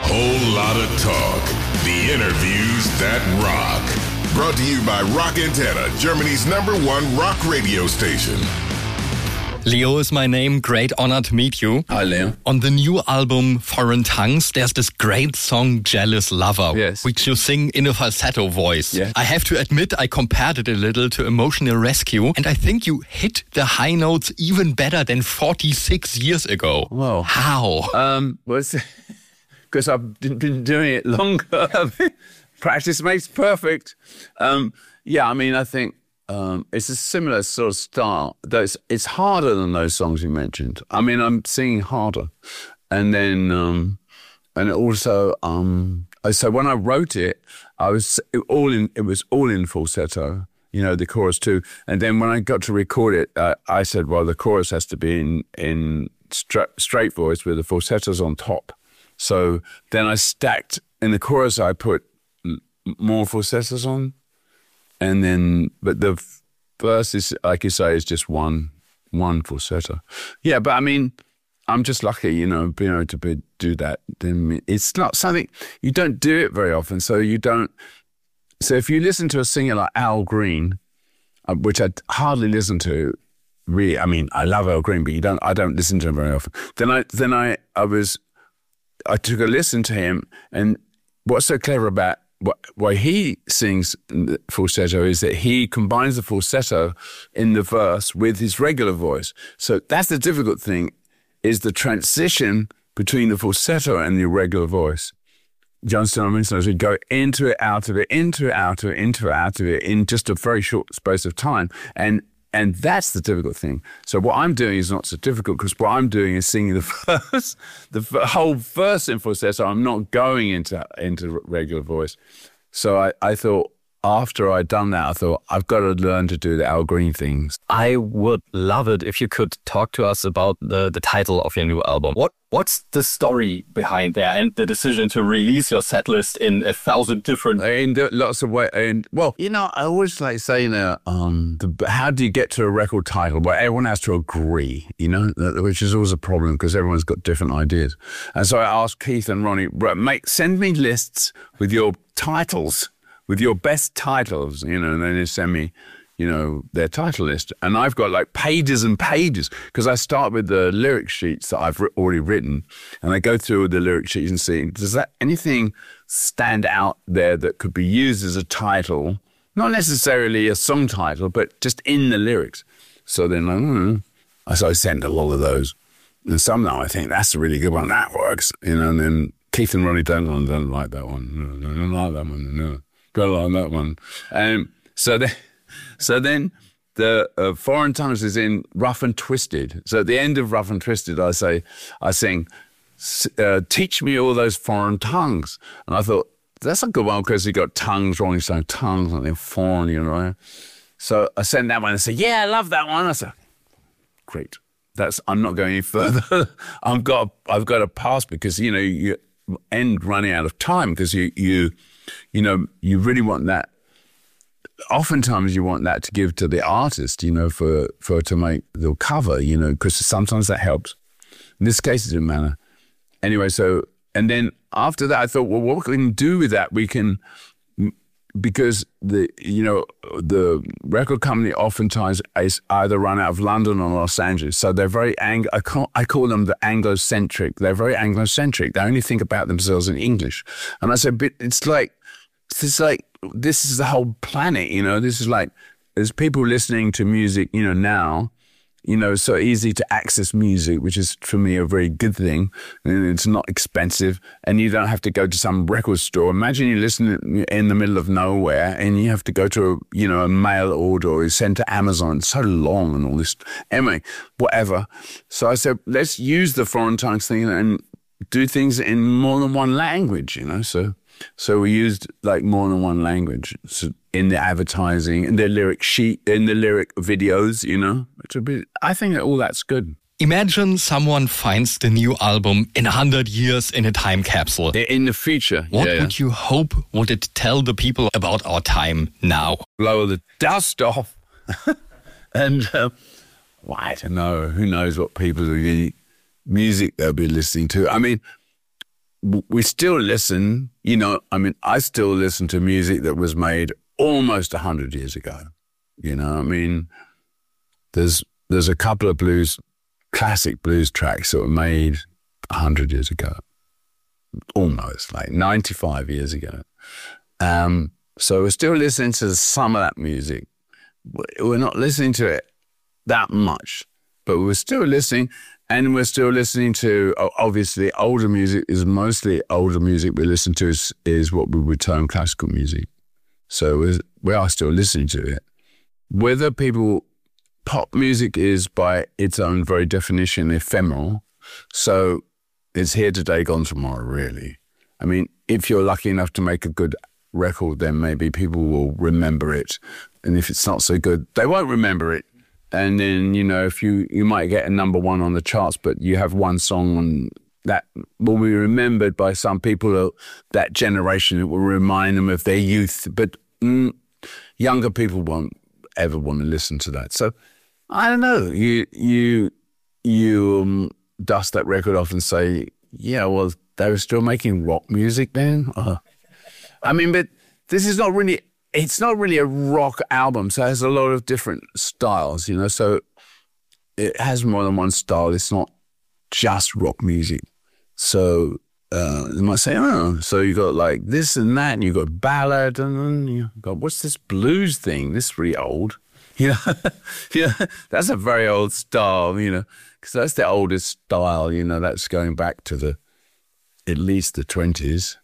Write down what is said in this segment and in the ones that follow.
Whole lot of talk. The interviews that rock. Brought to you by Rock Antenna, Germany's #1 rock radio station. Leo is my name. Great honor to meet you. Hi, Leo. On the new album Foreign Tongues, there's this great song Jealous Lover, yes, which you sing in a falsetto voice. Yes. I have to admit I compared it a little to Emotional Rescue, and I think you hit the high notes even better than 46 years ago. Whoa. How? Well, because I've been doing it longer. Practice makes perfect. I think it's a similar sort of style. Though it's harder than those songs you mentioned. I mean, I'm singing harder, and then and also so when I wrote it, it was all in falsetto. You know, the chorus too. And then when I got to record it, I said, well, the chorus has to be in straight voice with the falsettos on top. So then I stacked in the chorus. I put more falsettos on. And then, but the verse is, like you say, is just one falsetto. Yeah, but I mean, I'm just lucky, being able to do that. Then it's not something, you don't do it very often. So so if you listen to a singer like Al Green, which I hardly listen to, really, I mean, I love Al Green, but I don't listen to him very often. Then I took a listen to him, and what's so clever about why he sings falsetto is that he combines the falsetto in the verse with his regular voice. So that's the difficult thing, is the transition between the falsetto and the regular voice. Do you understand what I mean? So we go into it, out of it, into it, out of it, into it, out of it in just a very short space of time. And that's the difficult thing. So what I'm doing is not so difficult, because what I'm doing is singing the verse, the whole verse in falsetto. I'm not going into regular voice. So I thought, after I'd done that, I thought, I've got to learn to do the Al Green things. I would love it if you could talk to us about the title of your new album. What's the story behind there, and the decision to release your set list in 1,000 different... In lots of ways. I always like saying, how do you get to a record title? Well, everyone has to agree, which is always a problem, because everyone's got different ideas. And so I asked Keith and Ronnie, send me lists with your titles, with your best titles, and then they send me, their title list. And I've got like pages and pages, because I start with the lyric sheets that I've already written, and I go through the lyric sheets and see, does anything stand out there that could be used as a title, not necessarily a song title, but just in the lyrics. So then so I send a lot of those. And some now I think, that's a really good one, that works, and then Keith and Ronnie don't like that one. No, don't like that one, no. Don't like that one. So then the Foreign Tongues is in Rough and Twisted. So at the end of Rough and Twisted, I sing, teach me all those foreign tongues. And I thought, that's a good one, because you got tongues, Ronnie saying tongues, and they're foreign, So I sent that one and said, yeah, I love that one. I said, great. I'm not going any further. I've got to pass, because, you end running out of time, because you really want that. Oftentimes you want that to give to the artist, for to make the cover, because sometimes that helps. In this case, it didn't matter. Anyway, and then after that, I thought, well, what we can do with that? We can, because the record company oftentimes is either run out of London or Los Angeles. So they're very, I call them the Anglo-centric. They're very Anglo-centric. They only think about themselves in English. And I said, but this is the whole planet, this is like, there's people listening to music, now, so easy to access music, which is for me a very good thing. And it's not expensive, and you don't have to go to some record store. Imagine you listen in the middle of nowhere, and you have to go to a mail order, or send to Amazon. It's so long and all this. Anyway, whatever. So I said, let's use the Foreign Tongues thing and do things in more than one language, So we used like more than one language in the advertising, in the lyric sheet, in the lyric videos, I think that all that's good. Imagine someone finds the new album in 100 years in a time capsule. In the future. What would you hope would it tell the people about our time now? Blow the dust off. And I don't know. Who knows what people music they'll be listening to. I mean, we still listen, you know, I mean, I still listen to music that was made almost 100 years ago. You know, I mean, there's a couple of classic blues tracks that were made 100 years ago, almost like 95 years ago. So we're still listening to some of that music. We're not listening to it that much, but we're still listening, and we're still listening to, obviously, older music is mostly older music we listen to is what we would term classical music. So we are still listening to it. Whether pop music is by its own very definition ephemeral, so it's here today, gone tomorrow, really. I mean, if you're lucky enough to make a good record, then maybe people will remember it. And if it's not so good, they won't remember it. And then, you know, if you might get a number one on the charts, but you have one song that will be remembered by some people, that generation, it will remind them of their youth. But younger people won't ever want to listen to that. So I don't know. You dust that record off and say, yeah, well, they were still making rock music then. I mean, but this is not really. It's not really a rock album, so it has a lot of different styles, you know. So it has more than one style. It's not just rock music. So you might say, oh, so you got like this and that, and you got ballad, and then you got what's this blues thing? This is really old, you know. Yeah, that's a very old style, you know, because that's the oldest style, you know. That's going back to at least the 20s.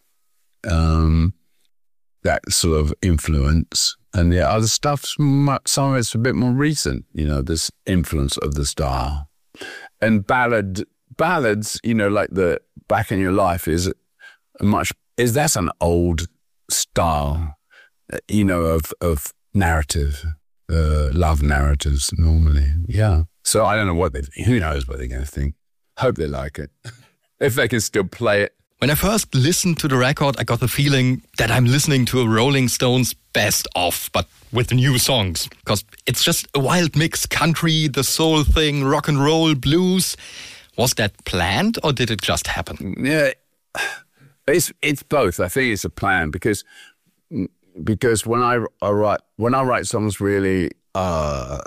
That sort of influence, and the other stuff, some of it's a bit more recent, you know, this influence of the style. And ballads, you know, like the Back in Your Life that's an old style, you know, of narrative, love narratives normally. Yeah. So I don't know who knows what they're going to think. Hope they like it. If they can still play it. When I first listened to the record, I got the feeling that I'm listening to a Rolling Stones best of, but with new songs. Because it's just a wild mix, country, the soul thing, rock and roll, blues. Was that planned or did it just happen? Yeah, it's both. I think it's a plan because when I write songs, really, I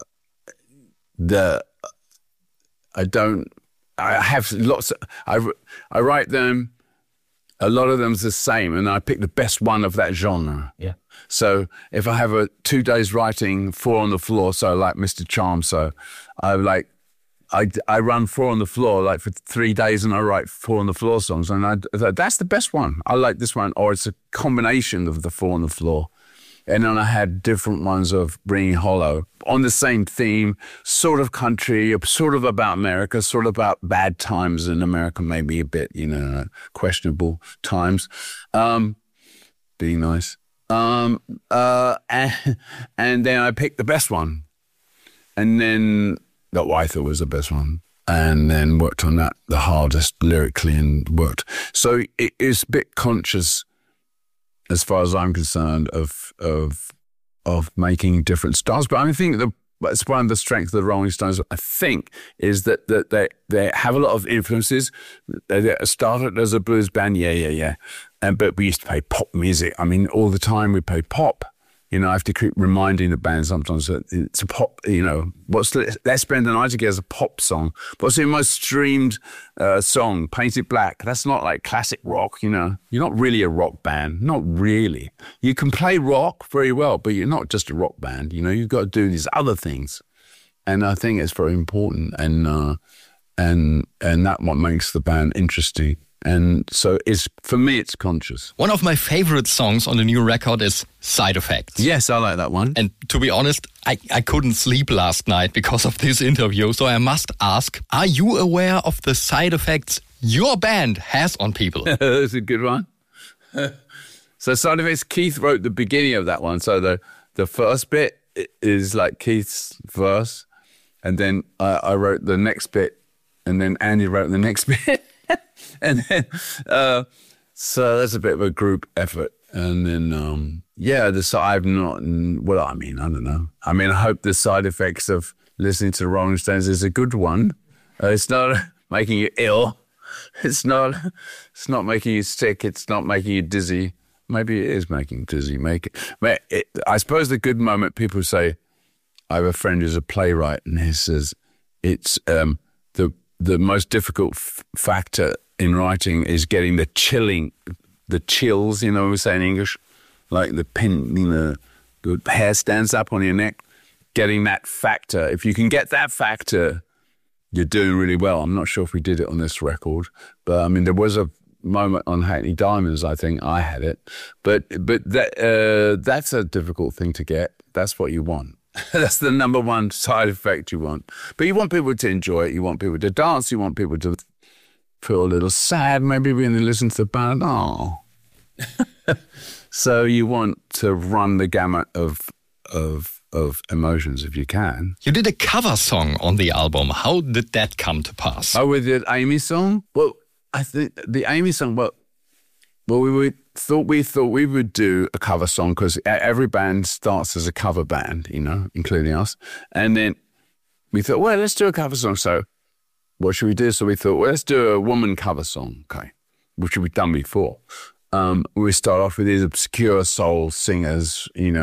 write them. A lot of them's the same, and I pick the best one of that genre. Yeah. So if I have 2 days writing 4 on the floor, so like Mr. Charm, so I run 4 on the floor like for 3 days, and I write 4 on the floor songs, and that's the best one. I like this one, or it's a combination of the 4 on the floor. And then I had different ones of Ringing Hollow on the same theme, sort of country, sort of about America, sort of about bad times in America, maybe a bit, you know, questionable times, being nice. And then I picked the best one, and then that I thought was the best one, and then worked on that the hardest lyrically and worked. So it is a bit conscious, as far as I'm concerned, of making different styles. But I think that's one of the strengths of the Rolling Stones, I think, is that they have a lot of influences. They started as a blues band, yeah. But we used to play pop music. I mean, all the time we played pop. You know, I have to keep reminding the band sometimes that it's a pop, you know, Let's Spend the Night Together is a pop song. What's the most streamed song, Painted Black? That's not like classic rock, you know. You're not really a rock band, not really. You can play rock very well, but you're not just a rock band, you know. You've got to do these other things. And I think it's very important, and that's what makes the band interesting. And so for me, it's conscious. One of my favorite songs on the new record is Side Effects. Yes, I like that one. And to be honest, I couldn't sleep last night because of this interview. So I must ask, are you aware of the side effects your band has on people? That's a good one. So Side Effects, Keith wrote the beginning of that one. So the first bit is like Keith's verse. And then I wrote the next bit. And then Andy wrote the next bit. And then, so that's a bit of a group effort. And then, I don't know. I mean, I hope the side effects of listening to the Rolling Stones is a good one. It's not making you ill. It's not making you sick. It's not making you dizzy. Maybe it is making you dizzy. I suppose the good moment, people say, I have a friend who's a playwright, and he says it's the most difficult factor in writing is getting the chills, we say in English, like the pin, the hair stands up on your neck, getting that factor. If you can get that factor, you're doing really well. I'm not sure if we did it on this record, but I mean, there was a moment on Hackney Diamonds, I think I had it, but that's a difficult thing to get. That's what you want. That's the number one side effect you want. But you want people to enjoy it. You want people to dance. You want people to feel a little sad, maybe when they listen to the band. Oh. So you want to run the gamut of emotions if you can. You did a cover song on the album. How did that come to pass? Oh, with the Amy song? Well, I think the Amy song, we thought we would do a cover song because every band starts as a cover band, including us. And then we thought, well, let's do a cover song. So what should we do? So we thought, well, let's do a woman cover song, okay, which we've done before. We start off with these obscure soul singers, and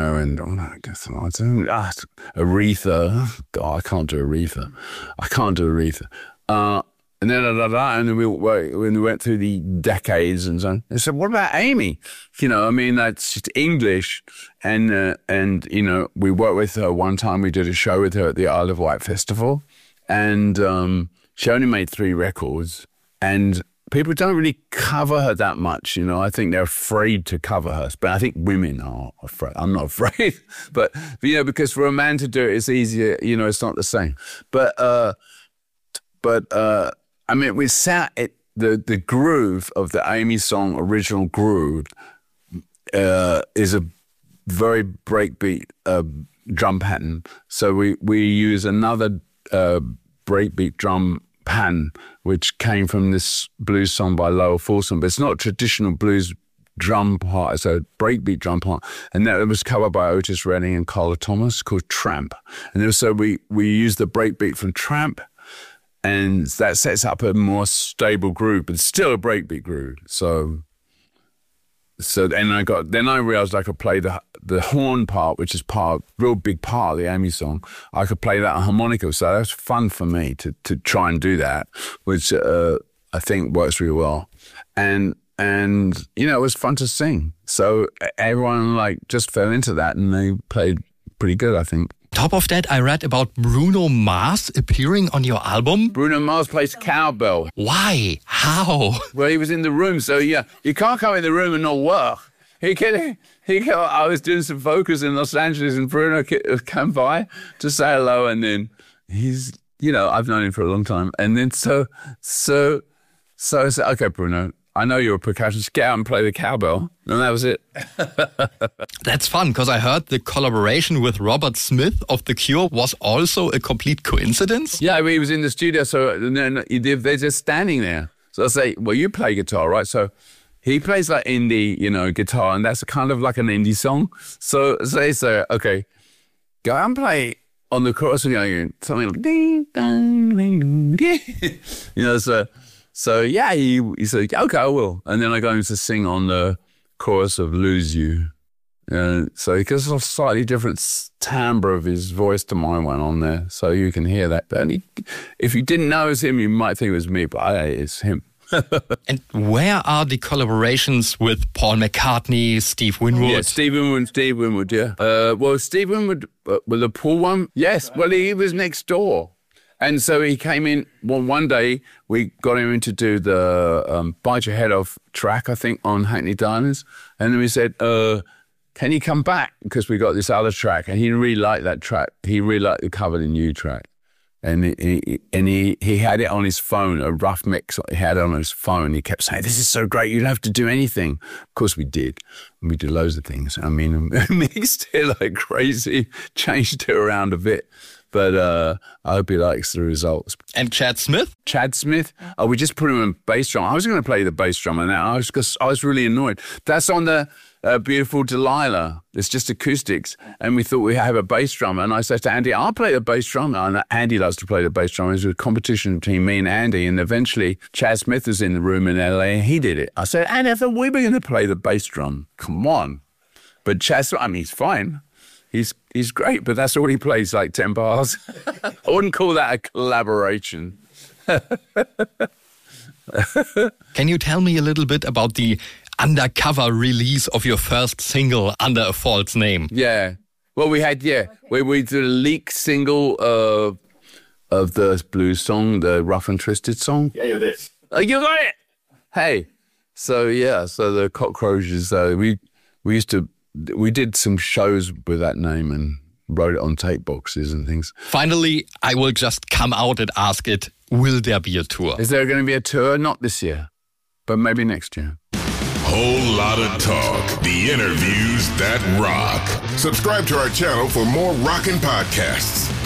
Aretha. God, I can't do Aretha. And then and then we went through the decades and so on. They said, "What about Amy?" That's just English, and we worked with her one time. We did a show with her at the Isle of Wight Festival, and she only made 3 records, and people don't really cover her that much. I think they're afraid to cover her, but I think women are afraid. I'm not afraid, but because for a man to do it, it's easier. It's not the same, but. I mean, we sat at the groove of the Amy song, original groove, is a very breakbeat drum pattern. So we use another breakbeat drum pattern, which came from this blues song by Lowell Fulson, but it's not a traditional blues drum part, it's a breakbeat drum part. And that was covered by Otis Redding and Carla Thomas, called Tramp. And also we used the breakbeat from Tramp, and that sets up a more stable groove, but still a breakbeat groove. So then I realized I could play the horn part, which is real big part of the Amy song. I could play that on harmonica, so that's fun for me to try and do that, which I think works really well. And it was fun to sing. So everyone just fell into that, and they played pretty good, I think. Top of that, I read about Bruno Mars appearing on your album. Bruno Mars plays cowbell. Why? How? Well, he was in the room, so yeah, you can't come in the room and not work. I was doing some vocals in Los Angeles, and Bruno came by to say hello, and then he's, I've known him for a long time, and then so I said, okay, Bruno, I know you're a percussionist, get out and play the cowbell. And that was it. That's fun, because I heard the collaboration with Robert Smith of The Cure was also a complete coincidence. Yeah, he was in the studio, so then they're just standing there. So I say, well, you play guitar, right? So he plays like indie, guitar, and that's kind of like an indie song. So they say, okay, go and play on the chorus, something like ding, ding, ding, ding. So yeah, he said, okay, I will. And then I got him to sing on the chorus of Lose You. So he gets a slightly different timbre of his voice to my one on there. So you can hear that. But if you didn't know it was him, you might think it was me, but it's him. And where are the collaborations with Paul McCartney, Steve Winwood? Yeah, Steve Winwood, yeah. Well, Steve Winwood, with the Paul one, yes. Well, he was next door. And so he came in, one day we got him in to do the Bite Your Head Off track, I think, on Hackney Diamonds. And then we said, can you come back? Because we got this other track. And he really liked that track. He really liked the Covered in You track. And he had it on his phone, a rough mix he had on his phone. He kept saying, this is so great, you don't have to do anything. Of course we did. We did loads of things. I mean, mixed it like crazy, changed it around a bit. But I hope he likes the results. And Chad Smith? Chad Smith? Oh, we just put him in bass drum. I was going to play the bass drummer now. I was really annoyed. That's on the beautiful Delilah. It's just acoustics. And we thought we have a bass drummer. And I said to Andy, I'll play the bass drummer. And Andy loves to play the bass drummer. It was a competition between me and Andy. And eventually Chad Smith was in the room in LA and he did it. I said, Andy, I thought we were going to play the bass drum. Come on. But Chad Smith, I mean, he's fine. He's great, but that's all he plays, like 10 bars. I wouldn't call that a collaboration. Can you tell me a little bit about the undercover release of your first single under a false name? Yeah. Well, we did a leak single of the blues song, the Rough and Twisted song. Yeah, you're this. You got it! Hey. So the Cockroaches, we did some shows with that name and wrote it on tape boxes and things. Finally, I will just come out and ask it, will there be a tour? Is there going to be a tour? Not this year, but maybe next year. Whole lot of talk. The interviews that rock. Subscribe to our channel for more rockin' podcasts.